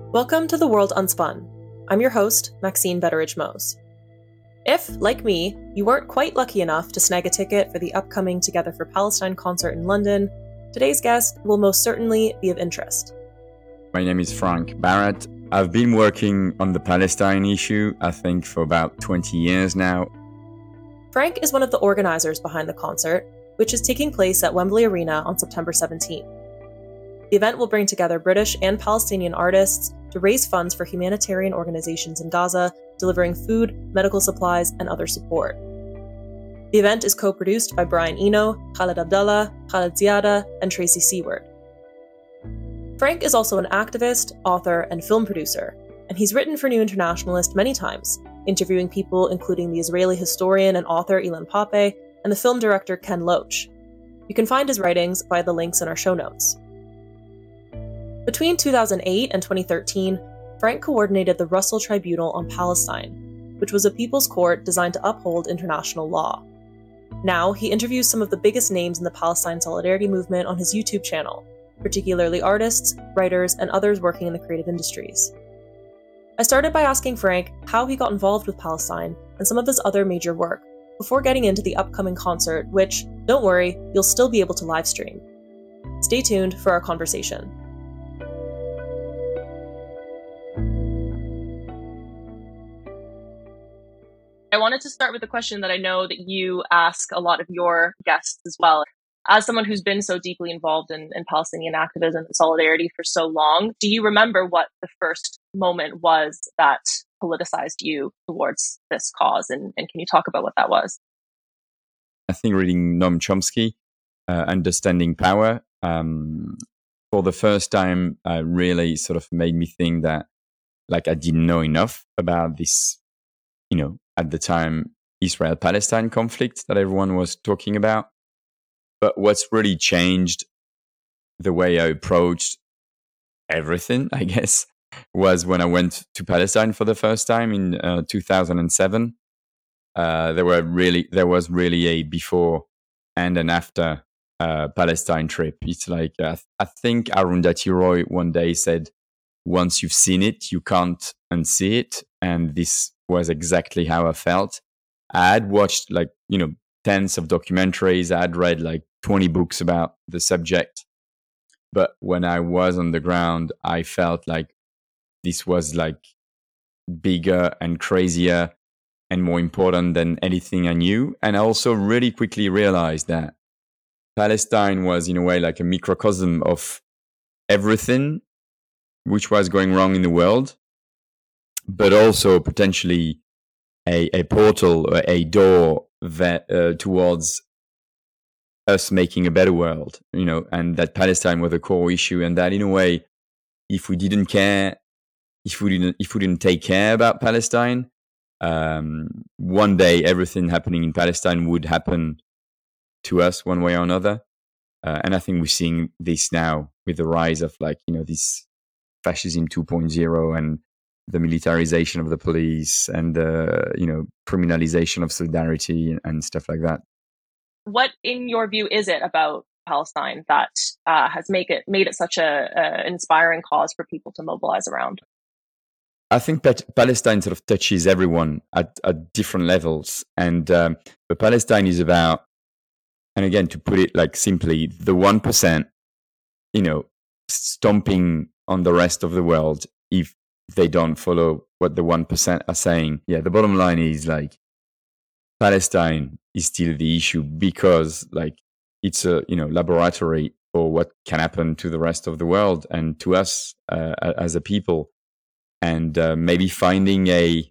Welcome to The World Unspun. I'm your host, Maxine Betteridge-Mose. If, like me, you weren't quite lucky enough to snag a ticket for the upcoming Together for Palestine concert in London, today's guest will most certainly be of interest. My name is Frank Barrett. I've been working on the Palestine issue, I think, for about 20 years now. Frank is one of the organizers behind the concert, which is taking place at Wembley Arena on September 17th. The event will bring together British and Palestinian artists to raise funds for humanitarian organizations in Gaza, delivering food, medical supplies, and other support. The event is co-produced by Brian Eno, Khaled Abdallah, Khaled Ziada, and Tracy Seward. Frank is also an activist, author, and film producer, and he's written for New Internationalist many times, interviewing people including the Israeli historian and author Ilan Pappé and the film director Ken Loach. You can find his writings via the links in our show notes. Between 2008 and 2013, Frank coordinated the Russell Tribunal on Palestine, which was a people's court designed to uphold international law. Now, he interviews some of the biggest names in the Palestine solidarity movement on his YouTube channel, particularly artists, writers, and others working in the creative industries. I started by asking Frank how he got involved with Palestine and some of his other major work, before getting into the upcoming concert, which, don't worry, you'll still be able to live stream. Stay tuned for our conversation. I wanted to start with a question that I know that you ask a lot of your guests as well. As someone who's been so deeply involved in Palestinian activism and solidarity for so long, do you remember what the first moment was that politicized you towards this cause? And can you talk about what that was? I think reading Noam Chomsky, Understanding Power, for the first time, really sort of made me think that I didn't know enough about this, at the time, Israel-Palestine conflict that everyone was talking about. But what's really changed the way I approached everything, I guess, was when I went to Palestine for the first time in 2007. There was really a before and an after Palestine trip. It's like, I think Arundhati Roy one day said, once you've seen it, you can't unsee it. And this was exactly how I felt. I had watched tens of documentaries. I had read 20 books about the subject. But when I was on the ground, I felt like this was bigger and crazier and more important than anything I knew. And I also really quickly realized that Palestine was in a way like a microcosm of everything which was going wrong in the world, but also potentially a portal, a door that towards us making a better world, and that Palestine was a core issue, and that in a way, if we didn't take care about Palestine, one day everything happening in Palestine would happen to us one way or another. And I think we're seeing this now with the rise of this fascism 2.0 and the militarization of the police and the criminalization of solidarity and stuff like that. What, in your view, is it about Palestine that has made it such a inspiring cause for people to mobilize around? I think Palestine sort of touches everyone at different levels, and but Palestine is about, and again, to put it simply, the 1%, stomping on the rest of the world if they don't follow what the 1% are saying. Yeah, the bottom line is Palestine is still the issue because it's a laboratory for what can happen to the rest of the world and to us as a people, and maybe finding an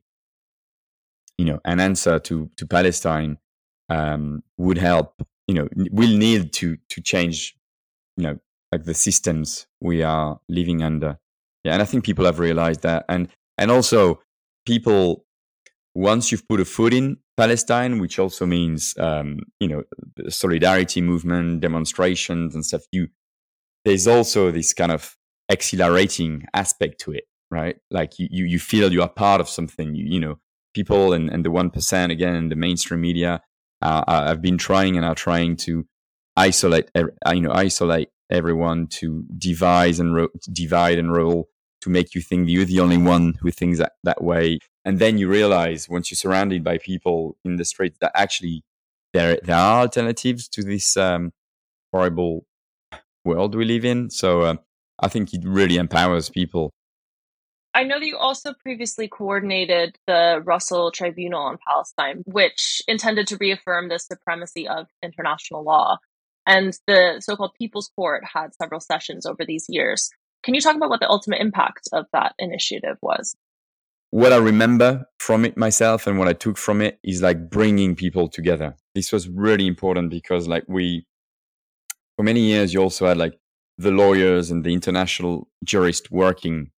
answer to Palestine would help. We'll need to change the systems we are living under. Yeah, and I think people have realized that, and also people, once you've put a foot in Palestine, which also means the solidarity movement, demonstrations and stuff, there's also this kind of exhilarating aspect to it, right? You feel you are part of something. People and the 1%, again, the mainstream media have been trying and are trying to isolate everyone, to divide and rule, to make you think you're the only one who thinks that way. And then you realize once you're surrounded by people in the streets that actually there are alternatives to this horrible world we live in. So I think it really empowers people. I know that you also previously coordinated the Russell Tribunal on Palestine, which intended to reaffirm the supremacy of international law. And the so-called People's Court had several sessions over these years. Can you talk about what the ultimate impact of that initiative was? What I remember from it myself and what I took from it is like bringing people together. This was really important because like for many years, you also had like the lawyers and the international jurists working,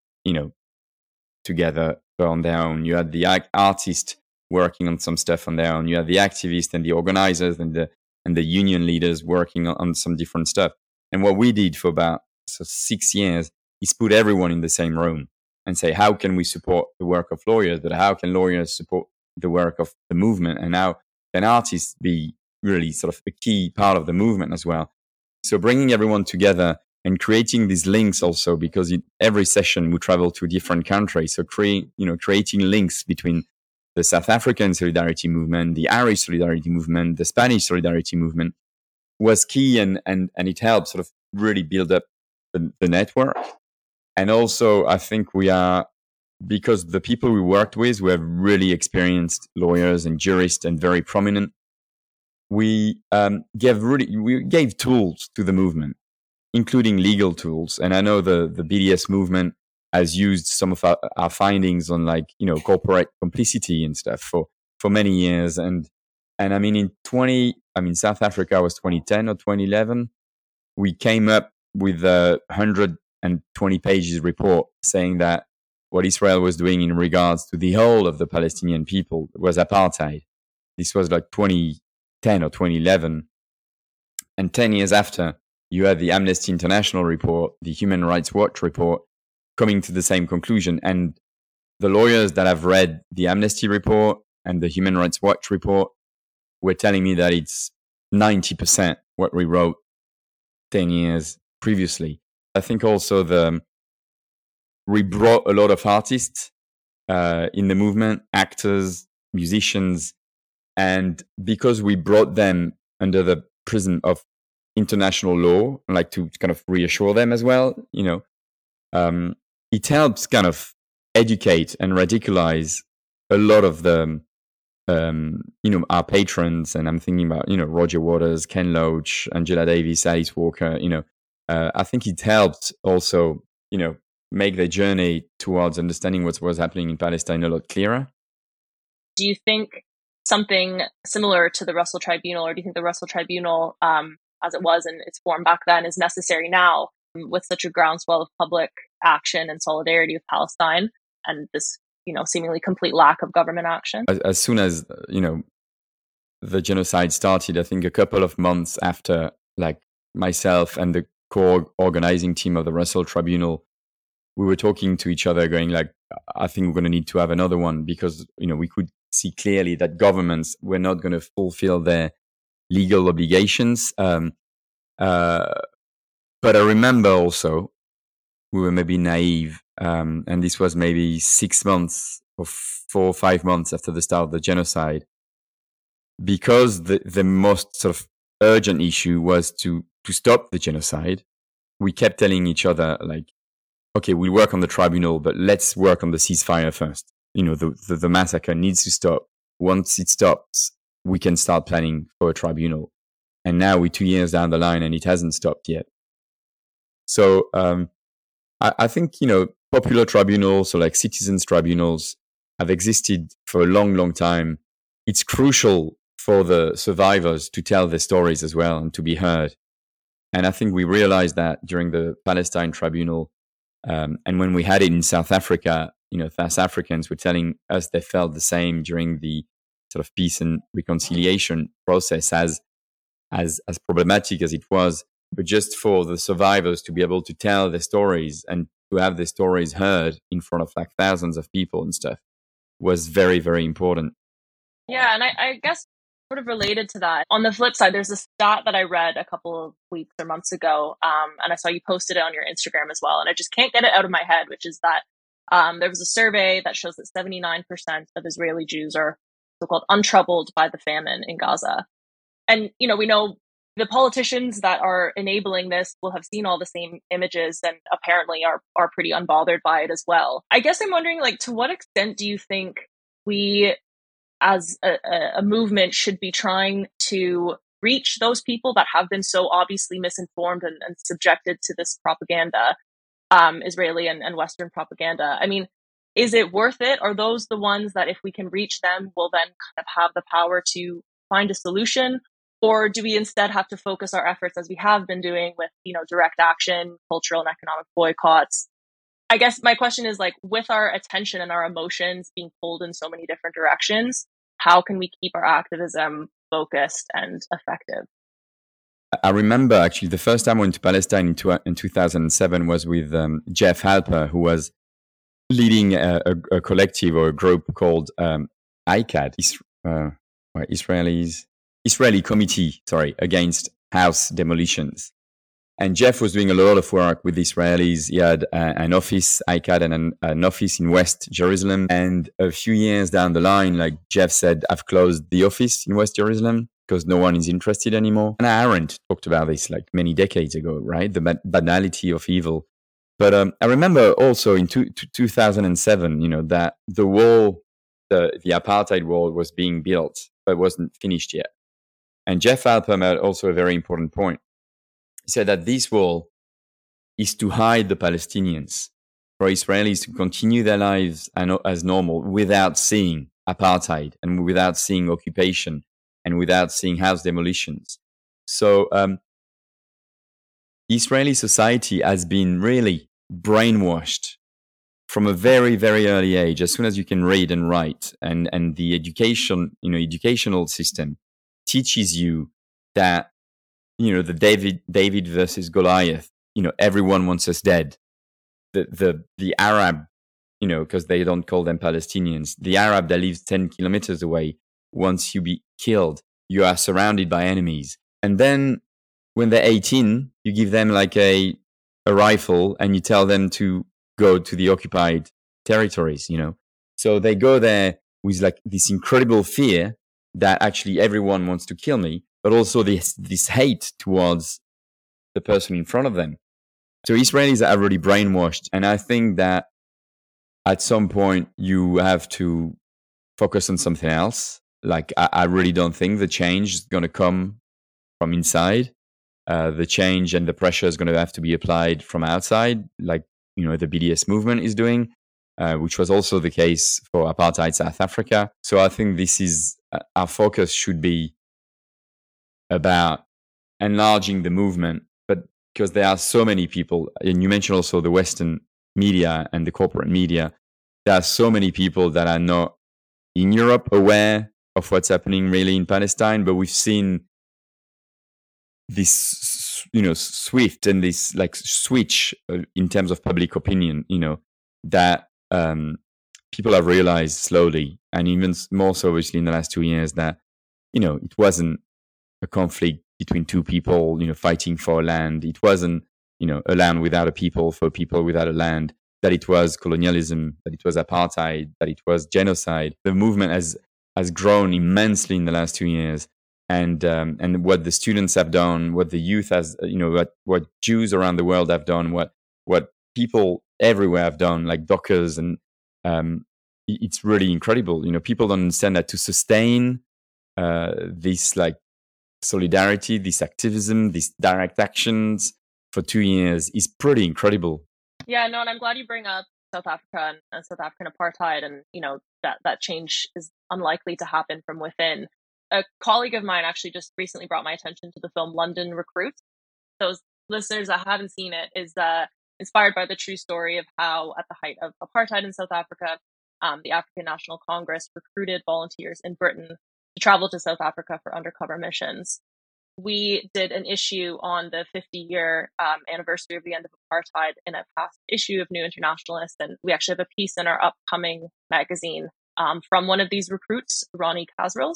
together on their own. You had the artists working on some stuff on their own. You had the activists and the organizers and the union leaders working on some different stuff. And what we did for about 6 years is put everyone in the same room and say, how can we support the work of lawyers, but how can lawyers support the work of the movement? And how can artists be really sort of a key part of the movement as well? So bringing everyone together and creating these links also, because in every session we travel to a different country. So creating links between the South African solidarity movement, the Irish solidarity movement, the Spanish solidarity movement was key, and it helped sort of really build up the network. And also, I think we are, because the people we worked with were really experienced lawyers and jurists and very prominent, we gave tools to the movement, including legal tools. And I know the BDS movement has used some of our findings on corporate complicity and stuff for many years. And I mean, South Africa was 2010 or 2011. We came up with a 120 pages report saying that what Israel was doing in regards to the whole of the Palestinian people was apartheid. This was like 2010 or 2011. And 10 years after, you had the Amnesty International report, the Human Rights Watch report, coming to the same conclusion. And the lawyers that have read the Amnesty report and the Human Rights Watch report were telling me that it's 90% what we wrote 10 years previously. I think also we brought a lot of artists in the movement, actors, musicians, and because we brought them under the prism of international law, like to kind of reassure them as well, it helps kind of educate and radicalize a lot of the our patrons. And I'm thinking about Roger Waters, Ken Loach, Angela Davis, Alice Walker. I think it helped also make the journey towards understanding what was happening in Palestine a lot clearer. Do you think something similar to the Russell Tribunal, or do you think the Russell Tribunal, as it was in its form back then, is necessary now with such a groundswell of public action and solidarity with Palestine and this, seemingly complete lack of government action? As soon as, the genocide started, I think a couple of months after, like myself and the co-organizing team of the Russell Tribunal, we were talking to each other going like, I think we're going to need to have another one because, we could see clearly that governments were not going to fulfill their legal obligations. But I remember also we were maybe naive, and this was maybe 6 months or 4 or 5 months after the start of the genocide, because the most sort of urgent issue was to stop the genocide. We kept telling each other like, okay, we'll work on the tribunal, but let's work on the ceasefire first. The massacre needs to stop. Once it stops, we can start planning for a tribunal. And now we're 2 years down the line and it hasn't stopped yet. So I think, popular tribunals, so like citizens' tribunals, have existed for a long, long time. It's crucial for the survivors to tell their stories as well and to be heard. And I think we realized that during the Palestine Tribunal, and when we had it in South Africa, South Africans were telling us they felt the same during the sort of peace and reconciliation process, as problematic as it was. But just for the survivors to be able to tell their stories and to have their stories heard in front of like thousands of people and stuff was very, very important. Yeah, and I guess Sort of related to that, on the flip side, there's a stat that I read a couple of weeks or months ago, and I saw you posted it on your Instagram as well, and I just can't get it out of my head, which is that there was a survey that shows that 79% of Israeli Jews are so-called untroubled by the famine in Gaza. And, we know the politicians that are enabling this will have seen all the same images and apparently are pretty unbothered by it as well. I guess I'm wondering, to what extent do you think we as a movement should be trying to reach those people that have been so obviously misinformed and subjected to this propaganda, Israeli and Western propaganda? I mean, is it worth it? Are those the ones that if we can reach them, will then kind of have the power to find a solution? Or do we instead have to focus our efforts, as we have been doing with, direct action, cultural and economic boycotts? I guess my question is, with our attention and our emotions being pulled in so many different directions, how can we keep our activism focused and effective? I remember actually the first time I went to Palestine in 2007 was with Jeff Halper, who was leading a collective or a group called ICAD, Israeli Committee, against house demolitions. And Jeff was doing a lot of work with Israelis. He had an office, ICAD, and an office in West Jerusalem. And a few years down the line, Jeff said, I've closed the office in West Jerusalem because no one is interested anymore. And Arendt talked about this many decades ago, right? The banality of evil. But I remember also in 2007, that the wall, the apartheid wall was being built, but wasn't finished yet. And Jeff Halper made also a very important point. He said that this wall is to hide the Palestinians, for Israelis to continue their lives as normal without seeing apartheid and without seeing occupation and without seeing house demolitions. So Israeli society has been really brainwashed from a very, very early age, as soon as you can read and write, and the educational system teaches you that the David versus Goliath, everyone wants us dead. The Arab, because they don't call them Palestinians, the Arab that lives 10 kilometers away wants you be killed. You are surrounded by enemies. And then when they're 18, you give them a rifle and you tell them to go to the occupied territories, So they go there with this incredible fear that actually everyone wants to kill me, but also this hate towards the person in front of them. So Israelis are really brainwashed. And I think that at some point you have to focus on something else. I really don't think the change is going to come from inside. The change and the pressure is going to have to be applied from outside, the BDS movement is doing, which was also the case for apartheid South Africa. So I think this is our focus should be about enlarging the movement, but because there are so many people, and you mentioned also the Western media and the corporate media, there are so many people that are not in Europe aware of what's happening really in Palestine, but we've seen this, swift and this switch in terms of public opinion, that people have realized slowly, and even more so obviously in the last 2 years, that, it wasn't a conflict between two people, fighting for a land. It wasn't, a land without a people for people without a land, that it was colonialism, that it was apartheid, that it was genocide. The movement has grown immensely in the last 2 years. And what the students have done, what the youth has, what Jews around the world have done, what people everywhere have done, like Dockers, and it's really incredible. People don't understand that to sustain this solidarity, this activism, these direct actions for 2 years is pretty incredible. Yeah, no, and I'm glad you bring up South Africa and South African apartheid, and that change is unlikely to happen from within. A colleague of mine actually just recently brought my attention to the film London Recruits. Those listeners that haven't seen it, is inspired by the true story of how, at the height of apartheid in South Africa, the African National Congress recruited volunteers in Britain to travel to South Africa for undercover missions. We did an issue on the 50-year anniversary of the end of apartheid in a past issue of New Internationalist, and we actually have a piece in our upcoming magazine from one of these recruits, Ronnie Casrils.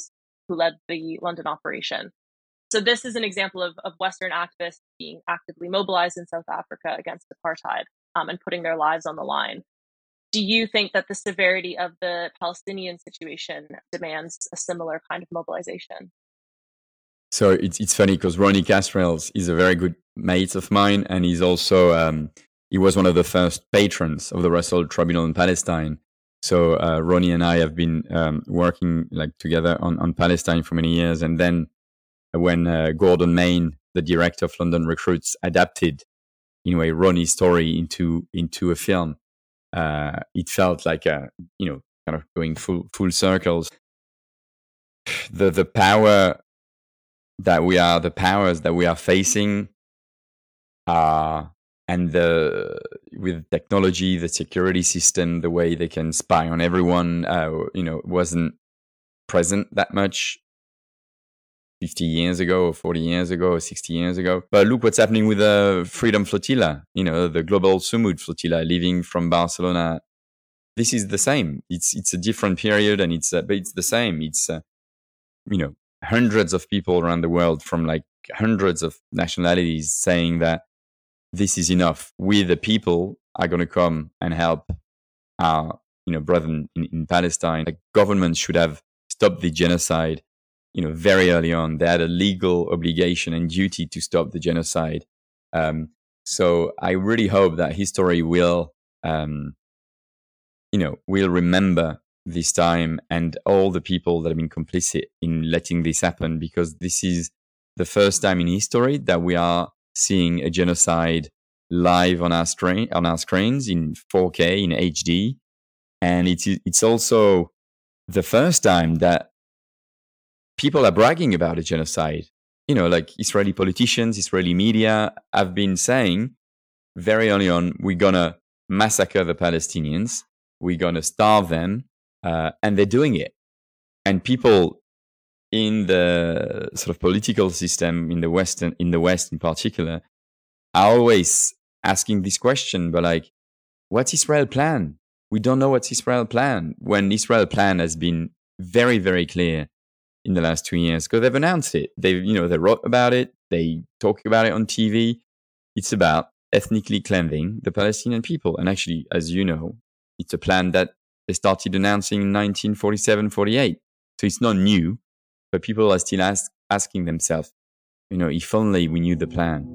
who led the London operation. So this is an example of Western activists being actively mobilized in South Africa against apartheid, and putting their lives on the line. Do you think that the severity of the Palestinian situation demands a similar kind of mobilization? So it's funny because Ronnie Castrells is a very good mate of mine, and he's also he was one of the first patrons of the Russell Tribunal in Palestine. So Ronnie and I have been working like together on Palestine for many years, and then when Gordon Main, the director of London Recruits, adapted in a way Ronnie's story into a film, it felt like kind of going full circles. The power that we are, the powers that we are facing, and with technology, the security system, the way they can spy on everyone, wasn't present that much 50 years ago or 40 years ago or 60 years ago. But look what's happening with the Freedom Flotilla, the global Sumud Flotilla leaving from Barcelona. This is the same. It's a different period, and but it's the same. It's hundreds of people around the world from like hundreds of nationalities saying that this is enough. We, the people, are going to come and help our brethren in Palestine. The government should have stopped the genocide very early on. They had a legal obligation and duty to stop the genocide. So I really hope that history will remember this time and all the people that have been complicit in letting this happen, because this is the first time in history that we are seeing a genocide live on our screens in 4K, in HD. And it's also the first time that people are bragging about a genocide. Like Israeli politicians, Israeli media have been saying very early on, we're going to massacre the Palestinians, we're going to starve them, and they're doing it. And people in the sort of political system in the West in particular, are always asking this question, but like, what's Israel's plan? We don't know what's Israel's plan, when Israel's plan has been very, very clear in the last 2 years, because they've announced it. They wrote about it. They talk about it on TV. It's about ethnically cleansing the Palestinian people. And actually, as you know, it's a plan that they started announcing in 1947, 48. So it's not new, but people are still asking themselves, if only we knew the plan.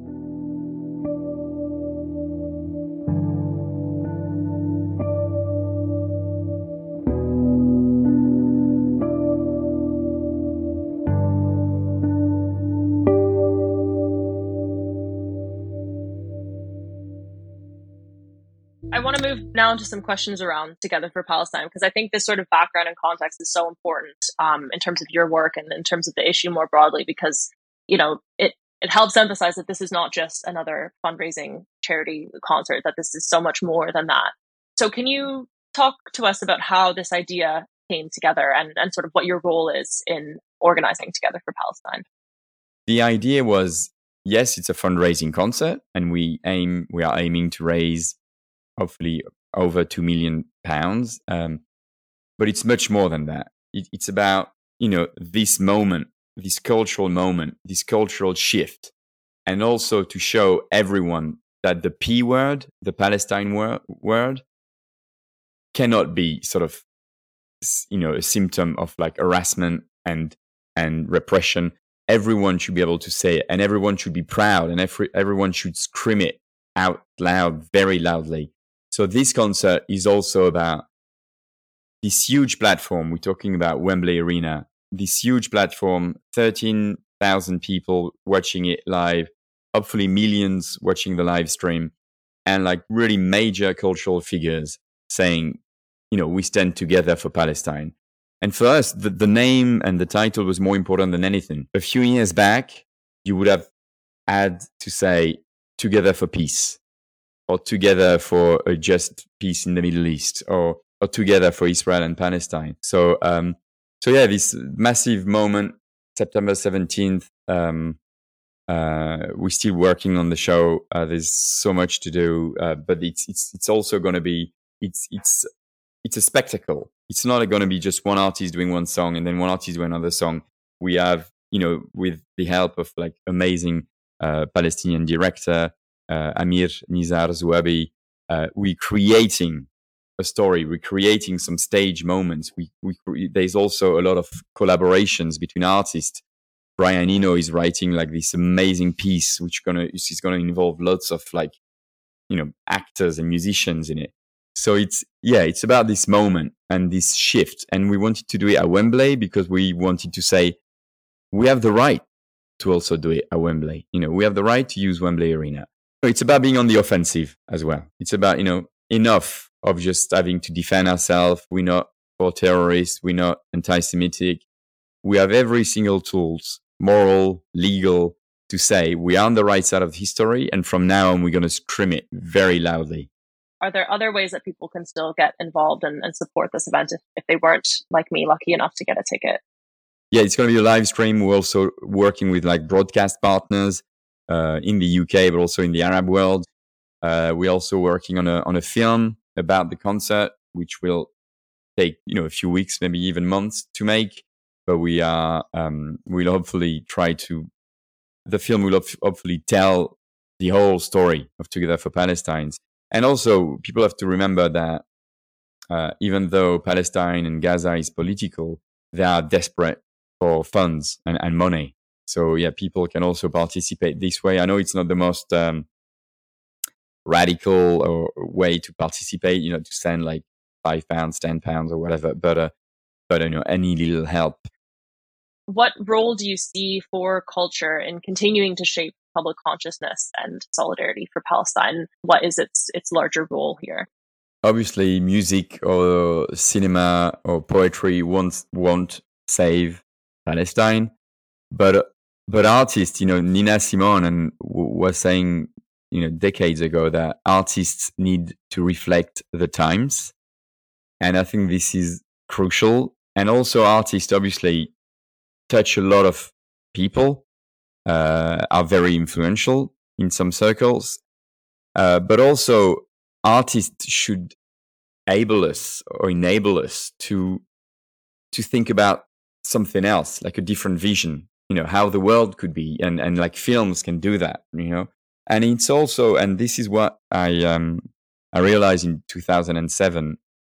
I want to move now into some questions around Together for Palestine, because I think this sort of background and context is so important in terms of your work and in terms of the issue more broadly, because it helps emphasize that this is not just another fundraising charity concert, that this is so much more than that. So can you talk to us about how this idea came together and sort of what your role is in organizing Together for Palestine? The idea was, yes, it's a fundraising concert, and we are aiming to raise hopefully over £2 million. But it's much more than that. It's about, this moment, this cultural moment, this cultural shift, and also to show everyone that the P word, the Palestine word, cannot be sort of, a symptom of like harassment and repression. Everyone should be able to say it, and everyone should be proud, and everyone should scream it out loud, very loudly. So this concert is also about this huge platform. We're talking about Wembley Arena, this huge platform, 13,000 people watching it live, hopefully millions watching the live stream, and like really major cultural figures saying, we stand together for Palestine. And for us, the name and the title was more important than anything. A few years back, you would have had to say Together for Peace, or Together for a Just Peace in the Middle East, or Together for Israel and Palestine. So yeah, this massive moment, September 17th, we're still working on the show. There's so much to do, but it's also going to be, it's a spectacle. It's not going to be just one artist doing one song and then one artist doing another song. we have, with the help of like amazing Palestinian director Amir Nizar Zouabi, we creating a story. We're creating some stage moments. There's also a lot of collaborations between artists. Brian Eno is writing like this amazing piece, which is gonna involve lots of like, actors and musicians in it. So it's about this moment and this shift. And we wanted to do it at Wembley because we wanted to say we have the right to also do it at Wembley. We have the right to use Wembley Arena. So it's about being on the offensive as well. It's about, enough of just having to defend ourselves. We're not for terrorists. We're not anti-Semitic. We have every single tools, moral, legal, to say we are on the right side of history. And from now on, we're going to scream it very loudly. Are there other ways that people can still get involved and support this event if they weren't, like me, lucky enough to get a ticket? Yeah, it's going to be a live stream. We're also working with like broadcast partners in the UK, but also in the Arab world. We're also working on a film about the concert, which will take a few weeks, maybe even months to make. But we'll hopefully the film will hopefully tell the whole story of Together for Palestine. And also, people have to remember that even though Palestine and Gaza is political, they are desperate for funds and money. So yeah, people can also participate this way. I know it's not the most radical or way to participate, to send like £5, £10 or whatever, but any little help. What role do you see for culture in continuing to shape public consciousness and solidarity for Palestine? What is its larger role here? Obviously, music or cinema or poetry won't save Palestine, but artists, Nina Simone was saying, decades ago that artists need to reflect the times, and I think this is crucial. And also, artists obviously touch a lot of people, are very influential in some circles, but also artists should enable us to think about something else, like a different vision, how the world could be, and like films can do that, and it's also, and this is what I realized in 2007.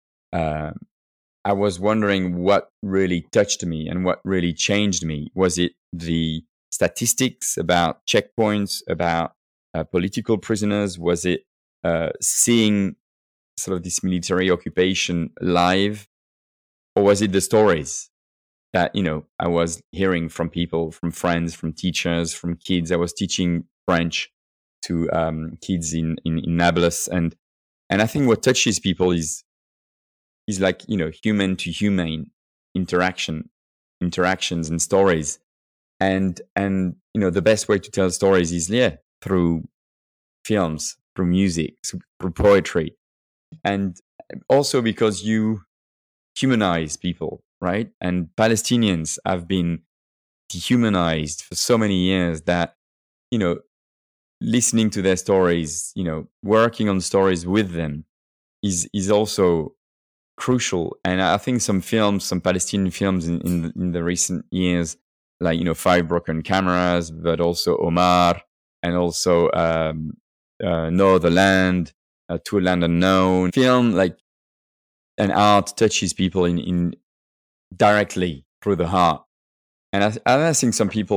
I was wondering what really touched me and what really changed me. Was it the statistics about checkpoints, about political prisoners? Was it seeing sort of this military occupation live? Or was it the stories that, I was hearing from people, from friends, from teachers, from kids? I was teaching French to kids in Nablus. And I think what touches people is like, human to human interactions and stories. And the best way to tell stories is, through films, through music, through poetry. And also because you humanize people, right? And Palestinians have been dehumanized for so many years that, listening to their stories, working on stories with them is also crucial. And I think some Palestinian films in the recent years, like, 5 Broken Cameras, but also Omar, and also No Other Land, To a Land Unknown. Film like and art touches people in directly through the heart. And I think some people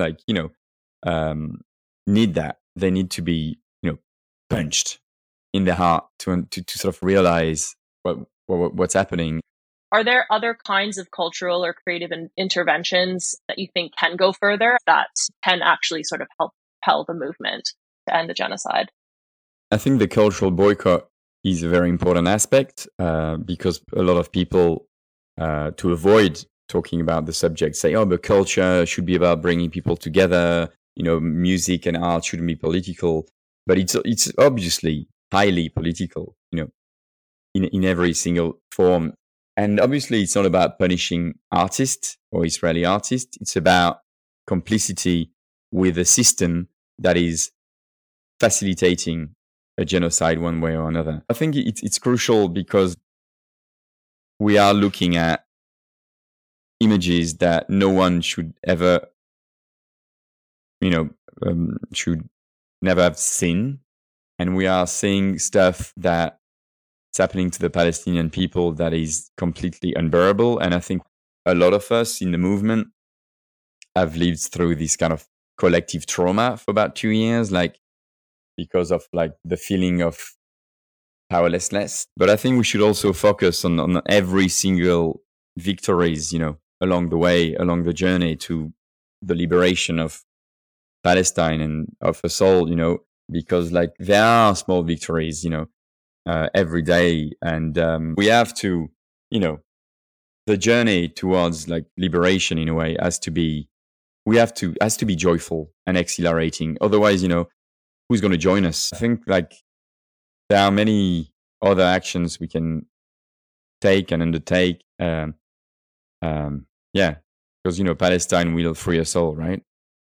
need that. They need to be, punched in the heart to sort of realize what's happening. Are there other kinds of cultural or creative interventions that you think can go further, that can actually sort of help propel the movement to end the genocide? I think the cultural boycott is a very important aspect because a lot of people, to avoid talking about the subject, say, oh, but culture should be about bringing people together. Music and art shouldn't be political. But it's obviously highly political, in every single form. And obviously, it's not about punishing artists or Israeli artists. It's about complicity with a system that is facilitating a genocide one way or another. I think it's crucial because we are looking at images that no one should ever, should never have seen. And we are seeing stuff that's happening to the Palestinian people that is completely unbearable. And I think a lot of us in the movement have lived through this kind of collective trauma for about 2 years, like because of like the feeling of powerlessness. But I think we should also focus on every single victories, along the way, along the journey to the liberation of Palestine and of us all, because like there are small victories, every day. And we have to, the journey towards like liberation in a way has to be joyful and exhilarating. Otherwise, who's going to join us? I think like there are many other actions we can take and undertake. Because, Palestine will free us all, right?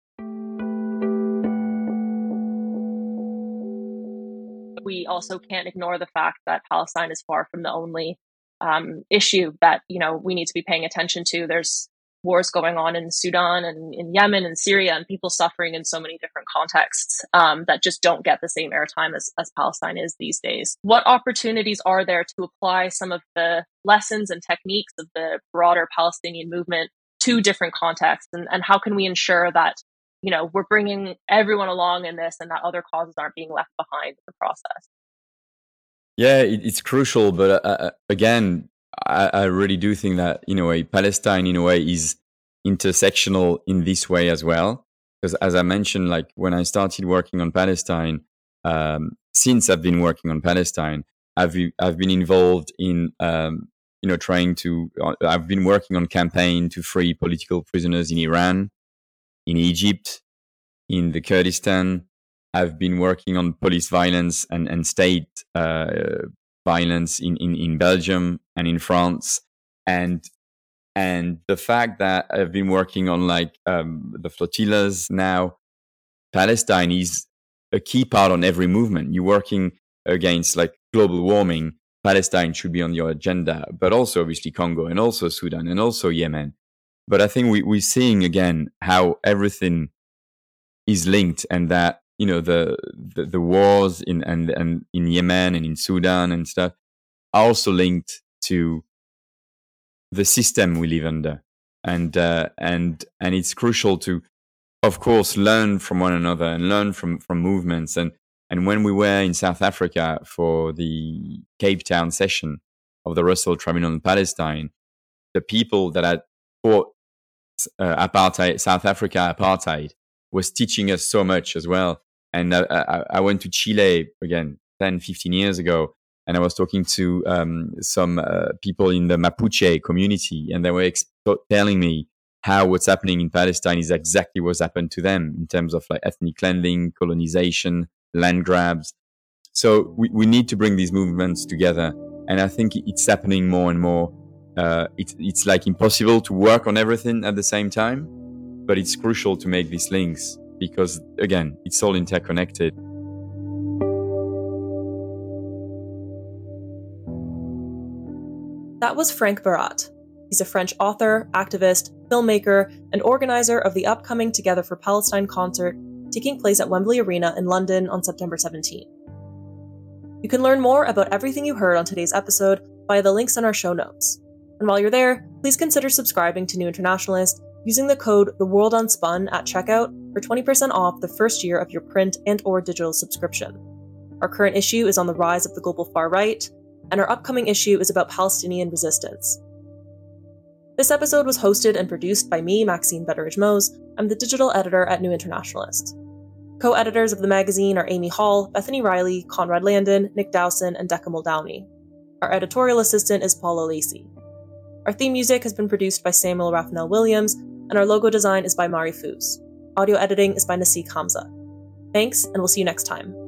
We also can't ignore the fact that Palestine is far from the only issue that, we need to be paying attention to. There's wars going on in Sudan and in Yemen and Syria, and people suffering in so many different contexts that just don't get the same airtime as Palestine is these days. What opportunities are there to apply some of the lessons and techniques of the broader Palestinian movement to different contexts? And how can we ensure that, we're bringing everyone along in this and that other causes aren't being left behind in the process? Yeah, it's crucial. But again, I really do think that, Palestine, in a way, is intersectional in this way as well. Because as I mentioned, like when I started working on Palestine, since I've been working on Palestine, I've been involved in, I've been working on campaign to free political prisoners in Iran, in Egypt, in the Kurdistan. I've been working on police violence and state violence in Belgium and in France, and the fact that I've been working on like the flotillas now, Palestine is a key part on every movement. You're working against like global warming, Palestine should be on your agenda, but also obviously Congo and also Sudan and also Yemen. But I think we're seeing again how everything is linked, and that the wars in Yemen and in Sudan and stuff are also linked to the system we live under, and it's crucial to, of course, learn from one another and learn from movements. And when we were in South Africa for the Cape Town session of the Russell Tribunal in Palestine, the people that had fought apartheid, South Africa apartheid, was teaching us so much as well. And I went to Chile again 10, 15 years ago, and I was talking to some people in the Mapuche community, and they were telling me how what's happening in Palestine is exactly what's happened to them in terms of like ethnic cleansing, colonization, land grabs. So we need to bring these movements together, and I think it's happening more and more. It's like impossible to work on everything at the same time, but it's crucial to make these links because, again, it's all interconnected. That was Frank Barat. He's a French author, activist, filmmaker, and organizer of the upcoming Together for Palestine concert taking place at Wembley Arena in London on September 17. You can learn more about everything you heard on today's episode via the links in our show notes. And while you're there, please consider subscribing to New Internationalist using the code TheWorldUnspun at checkout for 20% off the first year of your print and or digital subscription. Our current issue is on the rise of the global far right, and our upcoming issue is about Palestinian resistance. This episode was hosted and produced by me, Maxine Betteridge-Mose. I'm the digital editor at New Internationalist. Co-editors of the magazine are Amy Hall, Bethany Riley, Conrad Landon, Nick Dowson, and Decca Muldowney. Our editorial assistant is Paula Lacey. Our theme music has been produced by Samuel Raphael Williams, and our logo design is by Mari Foos. Audio editing is by Nasik Hamza. Thanks, and we'll see you next time.